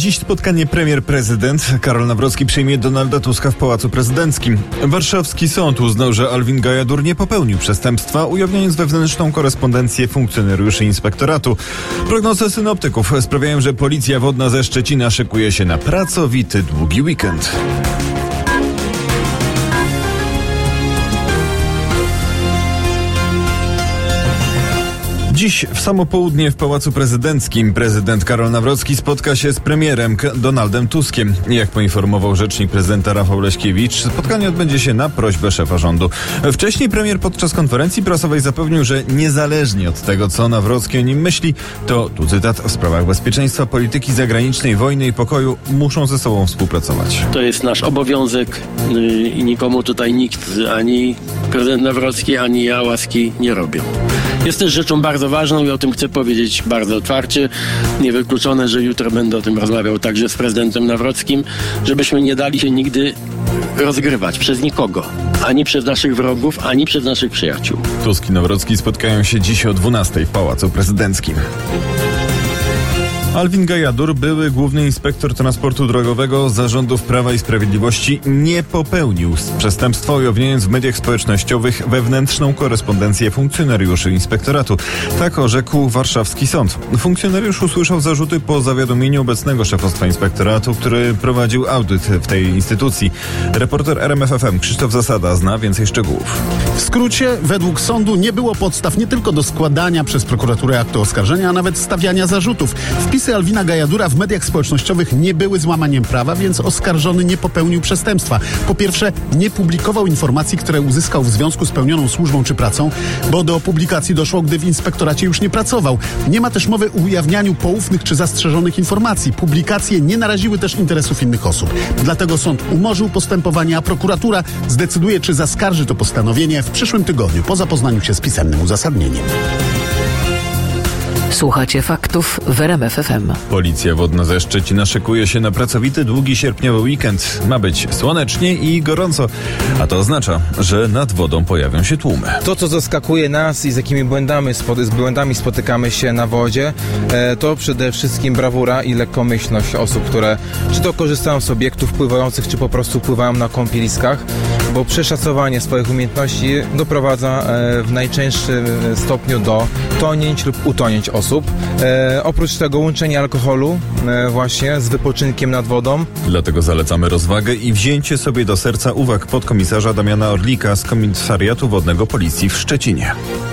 Dziś spotkanie premier-prezydent. Karol Nawrocki przyjmie Donalda Tuska w Pałacu Prezydenckim. Warszawski sąd uznał, że Alvin Gajadur nie popełnił przestępstwa, ujawniając wewnętrzną korespondencję funkcjonariuszy inspektoratu. Prognozy synoptyków sprawiają, że Policja Wodna ze Szczecina szykuje się na pracowity długi weekend. Dziś w samo południe w Pałacu Prezydenckim prezydent Karol Nawrocki spotka się z premierem Donaldem Tuskiem. Jak poinformował rzecznik prezydenta Rafał Leśkiewicz, spotkanie odbędzie się na prośbę szefa rządu. Wcześniej premier podczas konferencji prasowej zapewnił, że niezależnie od tego, co Nawrocki o nim myśli, to, tu cytat, w sprawach bezpieczeństwa, polityki zagranicznej, wojny i pokoju muszą ze sobą współpracować. To jest nasz obowiązek i nikomu tutaj nikt, ani prezydent Nawrocki, ani ja łaski nie robią. Jest też rzeczą bardzo ważną i o tym chcę powiedzieć bardzo otwarcie. Niewykluczone, że jutro będę o tym rozmawiał także z prezydentem Nawrockim, żebyśmy nie dali się nigdy rozgrywać przez nikogo. Ani przez naszych wrogów, ani przez naszych przyjaciół. Tusk i Nawrocki spotkają się dziś o 12:00 w Pałacu Prezydenckim. Alvin Gajadur, były główny inspektor transportu drogowego zarządów Prawa i Sprawiedliwości, nie popełnił przestępstwa, ujawniając w mediach społecznościowych wewnętrzną korespondencję funkcjonariuszy inspektoratu. Tak orzekł warszawski sąd. Funkcjonariusz usłyszał zarzuty po zawiadomieniu obecnego szefostwa inspektoratu, który prowadził audyt w tej instytucji. Reporter RMF FM Krzysztof Zasada zna więcej szczegółów. W skrócie, według sądu nie było podstaw nie tylko do składania przez prokuraturę aktu oskarżenia, a nawet stawiania zarzutów. Wpisy Alvina Gajadura w mediach społecznościowych nie były złamaniem prawa, więc oskarżony nie popełnił przestępstwa. Po pierwsze, nie publikował informacji, które uzyskał w związku z pełnioną służbą czy pracą, bo do publikacji doszło, gdy w inspektoracie już nie pracował. Nie ma też mowy o ujawnianiu poufnych czy zastrzeżonych informacji. Publikacje nie naraziły też interesów innych osób. Dlatego sąd umorzył postępowanie, a prokuratura zdecyduje, czy zaskarży to postanowienie w przyszłym tygodniu, po zapoznaniu się z pisemnym uzasadnieniem. Słuchacie faktów w RMF FM. Policja Wodna ze Szczecina szykuje się na pracowity, długi sierpniowy weekend. Ma być słonecznie i gorąco, a to oznacza, że nad wodą pojawią się tłumy. To, co zaskakuje nas i z jakimi błędami spotykamy się na wodzie, to przede wszystkim brawura i lekkomyślność osób, które czy to korzystają z obiektów pływających, czy po prostu pływają na kąpieliskach, bo przeszacowanie swoich umiejętności doprowadza w najczęstszym stopniu do tonięć lub utonięć osób. Oprócz tego łączenie alkoholu właśnie z wypoczynkiem nad wodą. Dlatego zalecamy rozwagę i wzięcie sobie do serca uwag podkomisarza Damiana Orlika z Komisariatu Wodnego Policji w Szczecinie.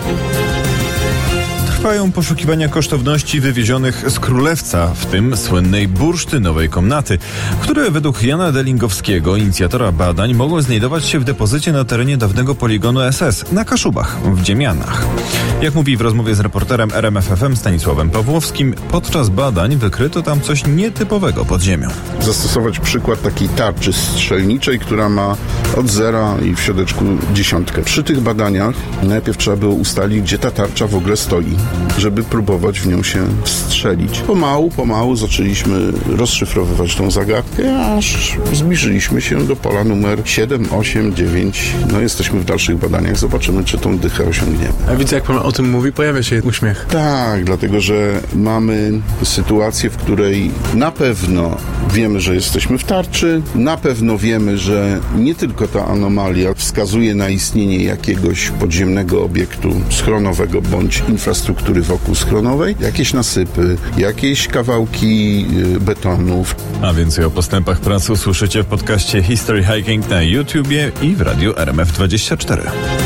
Trwają poszukiwania kosztowności wywiezionych z Królewca, w tym słynnej bursztynowej komnaty, które według Jana Delingowskiego, inicjatora badań, mogą znajdować się w depozycie na terenie dawnego poligonu SS na Kaszubach w Dziemianach. Jak mówi w rozmowie z reporterem RMF FM Stanisławem Pawłowskim, podczas badań wykryto tam coś nietypowego pod ziemią. Zastosować przykład takiej tarczy strzelniczej, która ma od 0 i w środeczku 10. Przy tych badaniach najpierw trzeba było ustalić, gdzie ta tarcza w ogóle stoi, żeby próbować w nią się wstrzelić. Pomału zaczęliśmy rozszyfrowywać tą zagadkę, aż zbliżyliśmy się do pola numer 7, 8, 9. No jesteśmy w dalszych badaniach, zobaczymy, czy tą dychę osiągniemy. A widzę, jak pan o tym mówi, pojawia się uśmiech. Tak, dlatego, że mamy sytuację, w której na pewno wiemy, że jesteśmy w tarczy, na pewno wiemy, że nie tylko ta anomalia wskazuje na istnienie jakiegoś podziemnego obiektu schronowego bądź infrastruktury wokół schronowej, jakieś nasypy, jakieś kawałki betonów. A więcej o postępach prac usłyszycie w podcaście History Hiking na YouTubie i w radiu RMF24.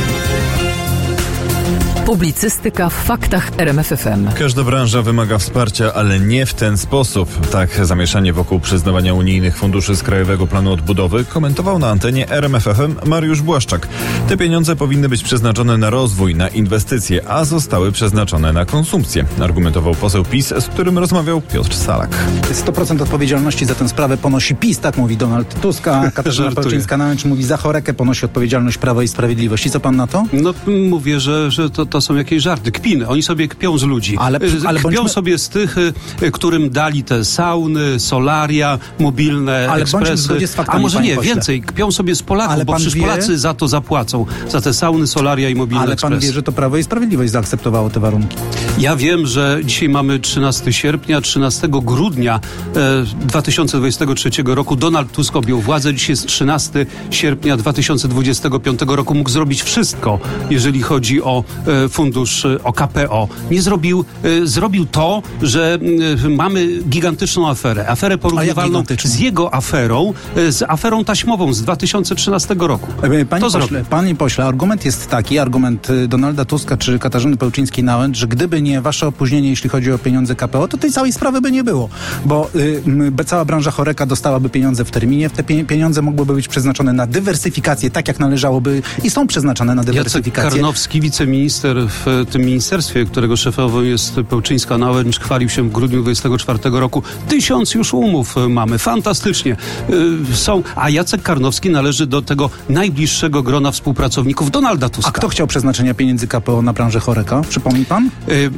Publicystyka w faktach RMF FM. Każda branża wymaga wsparcia, ale nie w ten sposób. Tak zamieszanie wokół przyznawania unijnych funduszy z Krajowego Planu Odbudowy komentował na antenie RMF FM Mariusz Błaszczak. Te pieniądze powinny być przeznaczone na rozwój, na inwestycje, a zostały przeznaczone na konsumpcję. Argumentował poseł PiS, z którym rozmawiał Piotr Salak. 100% odpowiedzialności za tę sprawę ponosi PiS, tak mówi Donald Tusk, a Katarzyna Palczyńska-Nałęcz mówi, za choreka ponosi odpowiedzialność Prawo i Sprawiedliwość. I co pan na to? No mówię, że to to są jakieś żarty, kpiny. Oni sobie kpią z ludzi. Ale kpią sobie z tych, którym dali te sauny, solaria, mobilne ekspresy. Faktami, a może nie, pośle. więcej. Kpią sobie z Polaków, ale bo przecież Polacy za to zapłacą. Za te sauny, solaria i mobilne ekspresy. Ale pan wie, że to Prawo i Sprawiedliwość zaakceptowało te warunki. Ja wiem, że dzisiaj mamy 13 sierpnia, 13 grudnia 2023 roku Donald Tusk objął władzę. Dzisiaj jest 13 sierpnia 2025 roku. Mógł zrobić wszystko, jeżeli chodzi o fundusz, o KPO. Nie zrobił to, że mamy gigantyczną aferę porównywalną z jego aferą, z aferą taśmową z 2013 roku. Panie pośle, argument jest taki, argument Donalda Tuska czy Katarzyny Pełczyńskiej-Nałęcz, że gdyby nie wasze opóźnienie, jeśli chodzi o pieniądze KPO, to tej całej sprawy by nie było, bo cała branża choreka dostałaby pieniądze w terminie, te pieniądze mogłyby być przeznaczone na dywersyfikację, tak jak należałoby i są przeznaczone na dywersyfikację. Jacek Karnowski, wiceminister w tym ministerstwie, którego szefową jest Pełczyńska-Nałęcz, chwalił się w grudniu 2024 roku. 1000 już umów mamy. Fantastycznie są. A Jacek Karnowski należy do tego najbliższego grona współpracowników Donalda Tuska. A kto chciał przeznaczenia pieniędzy KPO na branżę choreka? Przypomni pan?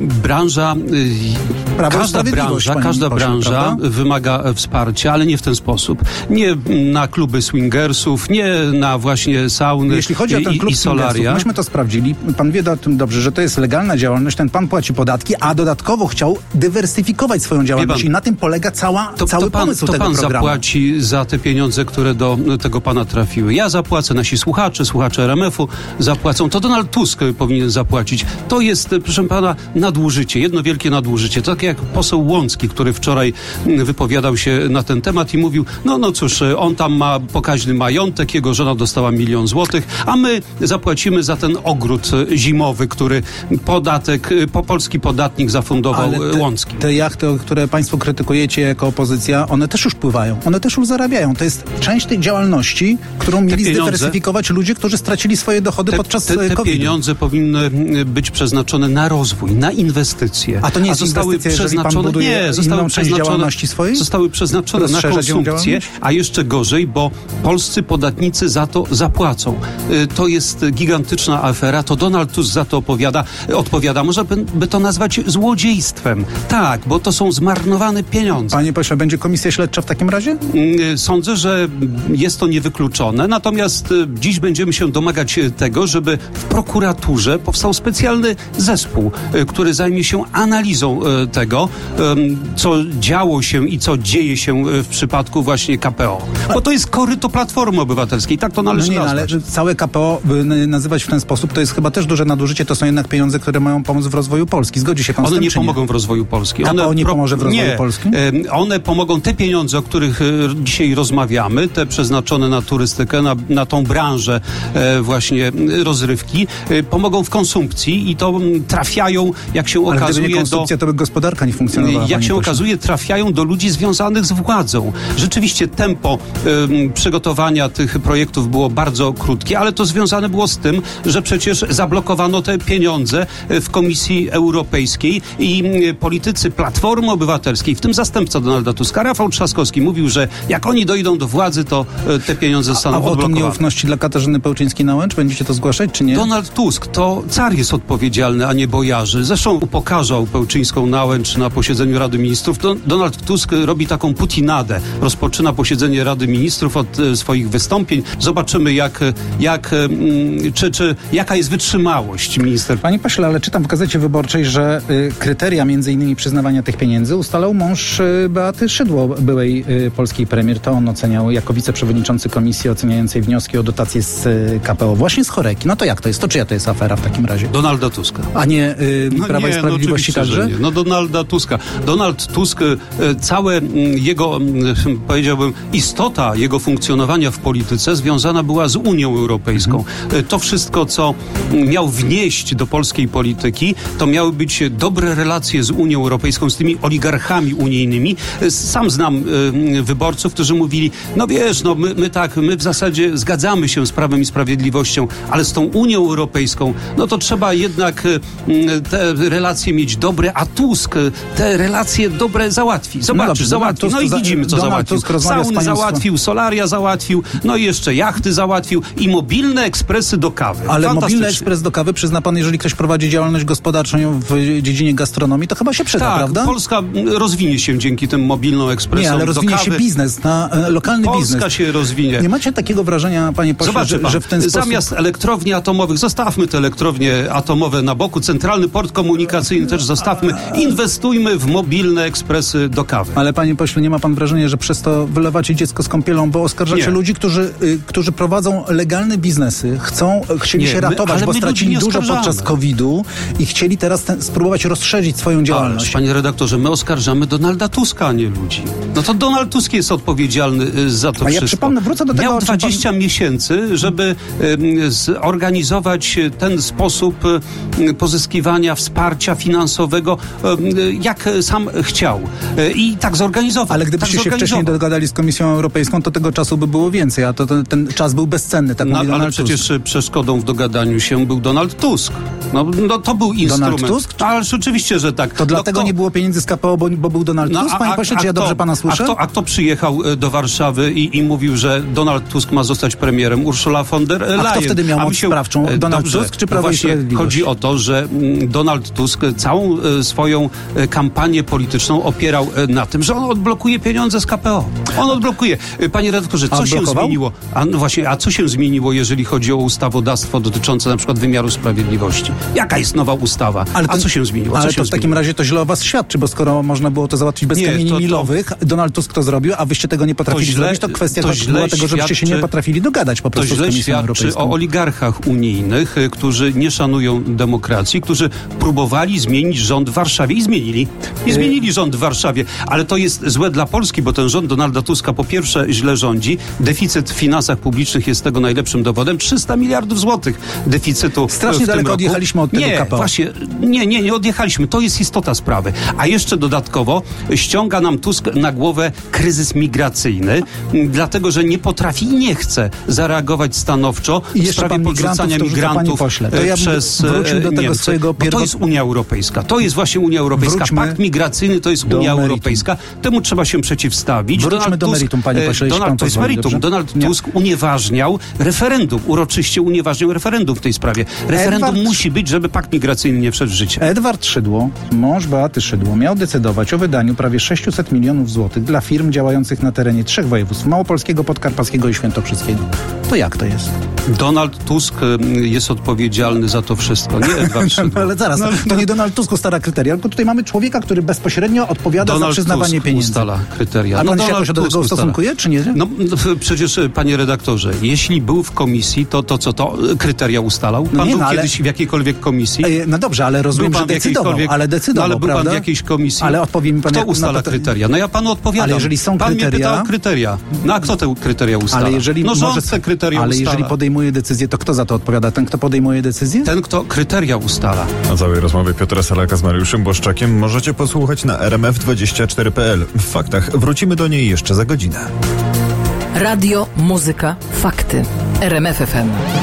Każda branża wymaga wsparcia, ale nie w ten sposób. Nie na kluby swingersów, nie na właśnie sauny jeśli chodzi o ten klub i solaria. Myśmy to sprawdzili. Pan wie o tym dobrze, że to jest legalna działalność. Ten pan płaci podatki, a dodatkowo chciał dywersyfikować swoją działalność i na tym polega cały pomysł tego programu. To pan zapłaci za te pieniądze, które do tego pana trafiły. Ja zapłacę, nasi słuchacze RMF-u zapłacą. To Donald Tusk powinien zapłacić. To jest, proszę pana, nadużycie. Jedno wielkie nadużycie. Tak jak poseł Łącki, który wczoraj wypowiadał się na ten temat i mówił, no cóż, on tam ma pokaźny majątek, jego żona dostała 1 000 000 złotych, a my zapłacimy za ten ogród zimowy, który polski podatnik zafundował Łącki. Te jachty, które państwo krytykujecie jako opozycja, one też już pływają, one też już zarabiają. To jest część tej działalności, którą mieli zdywersyfikować ludzie, którzy stracili swoje dochody podczas COVID-u. Te pieniądze powinny być przeznaczone na rozwój, na inwestycje. A to nie jest inwestycja, jeżeli pan buduje inną część działalności swojej? Zostały przeznaczone na konsumpcję, a jeszcze gorzej, bo polscy podatnicy za to zapłacą. To jest gigantyczna afera, to Donald Tusk za to odpowiada. Można by to nazwać złodziejstwem. Tak, bo to są zmarnowane pieniądze. Panie pośle, będzie komisja śledcza w takim razie? Sądzę, że jest to niewykluczone, natomiast dziś będziemy się domagać tego, żeby w prokuraturze powstał specjalny zespół, który zajmie się analizą tego, co działo się i co dzieje się w przypadku właśnie KPO. Bo to jest koryto Platformy Obywatelskiej, tak to należy nazwać. Ale całe KPO nazywać w ten sposób, to jest chyba też duże nadużycie, to są jednak pieniądze, które mają pomóc w rozwoju Polski. Zgodzi się pan z tym, One nie pomogą w rozwoju Polski. KPO nie pomoże w rozwoju Polski? One pomogą, te pieniądze, o których dzisiaj rozmawiamy, te przeznaczone na turystykę, na tą branżę właśnie rozrywki, pomogą w konsumpcji i to trafiają, jak się okazuje, gdyby nie konsumpcja, to by gospodarka nie funkcjonowała. Jak się okazuje, trafiają do ludzi związanych z władzą. Rzeczywiście tempo przygotowania tych projektów było bardzo krótkie, ale to związane było z tym, że przecież zablokowano te pieniądze w Komisji Europejskiej i politycy Platformy Obywatelskiej, w tym zastępca Donalda Tuska, Rafał Trzaskowski, mówił, że jak oni dojdą do władzy, to te pieniądze zostaną odblokowane. A wotum nieufności dla Katarzyny Pełczyńskiej-Nałęcz? Będziecie to zgłaszać, czy nie? Donald Tusk, to car jest odpowiedzialny, a nie bojarzy. Zresztą upokarzał Pełczyńską-Nałęcz na posiedzeniu Rady Ministrów. Donald Tusk robi taką putinadę. Rozpoczyna posiedzenie Rady Ministrów od swoich wystąpień. Zobaczymy, jaka jest wytrzymałość minister. Panie pośle, ale czytam w Gazecie Wyborczej, że kryteria między innymi przyznawania tych pieniędzy ustalał mąż Beaty Szydło, byłej polskiej premier. To on oceniał jako wiceprzewodniczący komisji oceniającej wnioski o dotacje z KPO, właśnie z choreki. No to jak to jest? To czyja to jest afera w takim razie? Donalda Tuska. A nie Prawa i Sprawiedliwości także? No Donalda Tuska. Donald Tusk, całe jego, powiedziałbym, istota jego funkcjonowania w polityce związana była z Unią Europejską. To wszystko, co miał wnieść do polskiej polityki, to miały być dobre relacje z Unią Europejską, z tymi oligarchami unijnymi. Sam znam wyborców, którzy mówili, no wiesz, no my w zasadzie zgadzamy się z Prawem i Sprawiedliwością, ale z tą Unią Europejską, no to trzeba jednak te relacje mieć dobre, a Tusk te relacje dobre załatwi. Zobaczysz, załatwił. No i widzimy, co załatwił. Sauny załatwił, solaria załatwił, no i jeszcze jachty załatwił i mobilne ekspresy do kawy. Ale mobilny ekspres do kawy, przyzna pan, pan, jeżeli ktoś prowadzi działalność gospodarczą w dziedzinie gastronomii, to chyba się przyda, tak, prawda? Polska rozwinie się dzięki tym mobilną ekspresom. Nie, ale rozwinie się biznes, lokalny biznes. Polska się rozwinie. Nie macie takiego wrażenia, panie pośle, że w ten sposób... Zamiast elektrowni atomowych, zostawmy te elektrownie atomowe na boku, centralny port komunikacyjny też zostawmy, inwestujmy w mobilne ekspresy do kawy. Ale panie pośle, nie ma pan wrażenia, że przez to wylewacie dziecko z kąpielą, bo oskarżacie ludzi, którzy prowadzą legalne biznesy, chcieli się ratować, bo stracili dużo podczas COVID-u i chcieli teraz spróbować rozszerzyć swoją działalność. Ależ, panie redaktorze, my oskarżamy Donalda Tuska, a nie ludzi. No to Donald Tusk jest odpowiedzialny za to wszystko. Ja przypomnę, wrócę do tego, miał 20 miesięcy, żeby zorganizować ten sposób pozyskiwania wsparcia finansowego, jak sam chciał. I tak zorganizował. Ale gdybyście się wcześniej dogadali z Komisją Europejską, to tego czasu by było więcej, a ten czas był bezcenny. Tak mówi Donald Tusk. Przecież przeszkodą w dogadaniu się był Donald Tusk. No to był instrument. Donald Tusk? Ale oczywiście, że tak. To dlatego nie było pieniędzy z KPO, bo był Donald Tusk, panie pośle, czy ja dobrze pana słyszę? A kto przyjechał do Warszawy i mówił, że Donald Tusk ma zostać premierem? Ursula von der Leyen. A kto wtedy miał moc sprawczą? Donald Tusk czy Prawo i Sprawiedliwość? Chodzi o to, że Donald Tusk całą swoją kampanię polityczną opierał na tym, że on odblokuje pieniądze z KPO. On odblokuje. Panie redaktorze, co się zmieniło? A co się zmieniło, jeżeli chodzi o ustawodawstwo dotyczące na przykład wymiaru sprawiedliwości? Jaka jest nowa ustawa? A co się zmieniło? Ale to w takim razie to źle o was świadczy, bo skoro można było to załatwić bez kamieni milowych, Donald Tusk to zrobił, a wyście tego nie potrafili zrobić, to kwestia była tego, żebyście się nie potrafili dogadać po prostu z Komisją Europejską. To źle świadczy o oligarchach unijnych, którzy nie szanują demokracji, którzy próbowali zmienić rząd w Warszawie i zmienili. I zmienili rząd w Warszawie. Ale to jest złe dla Polski, bo ten rząd Donalda Tuska po pierwsze źle rządzi. Deficyt w finansach publicznych jest tego najlepszym dowodem. 300 miliardów złotych deficytu strasznie w daleko tym odjechaliśmy od tego KPO. Właśnie, nie odjechaliśmy. To jest istota sprawy. A jeszcze dodatkowo ściąga nam Tusk na głowę kryzys migracyjny, dlatego, że nie potrafi i nie chce zareagować stanowczo w sprawie podrzucania migrantów przez... Wróćmy do tego swojego to jest Unia Europejska. To jest właśnie Unia Europejska. Pakt migracyjny to jest Unia Europejska. Temu trzeba się przeciwstawić. Wróćmy do meritum, panie pośle. To jest meritum. Donald Tusk unieważniał referendum. Uroczyście unieważniał referendum w tej sprawie. Referendum musi być, żeby pakt migracyjny nie wszedł w życie. Edward Szydło, mąż Beaty Szydło, miał decydować o wydaniu prawie 600 milionów złotych dla firm działających na terenie 3 województw: małopolskiego, podkarpackiego i świętokrzyskiego. To jak to jest? Donald Tusk jest odpowiedzialny za to wszystko, nie Edward Szydło. Ale zaraz, to nie Donald Tusk ustala kryteria, tylko tutaj mamy człowieka, który bezpośrednio odpowiada za przyznawanie Tusk pieniędzy. Ustala kryteria. A pan się jakoś do tego ustosunkuje, czy nie? No przecież, panie redaktorze, jeśli był w komisji, to kryteria ustalał? Pan był kiedyś w jakiejkolwiek komisji? No dobrze, ale rozumiem, że decydował, ale był pan w jakiejś komisji? Ale odpowie mi pan... Kto ustala kryteria? No ja panu odpowiadam. Ale jeżeli są pan kryteria... mnie pytał o kryteria. No a kto te kryteria ustala? Ale jeżeli rząd te kryteria ale ustala. Jeżeli podejmuje decyzję, to kto za to odpowiada? Ten, kto podejmuje decyzję? Ten, kto kryteria ustala. Na całej rozmowie Piotra Salaka z Mariuszem Błaszczakiem możecie posłuchać na rmf24.pl. W faktach wrócimy do niej jeszcze za godzinę. Radio, muzyka, fakty. RMF FM.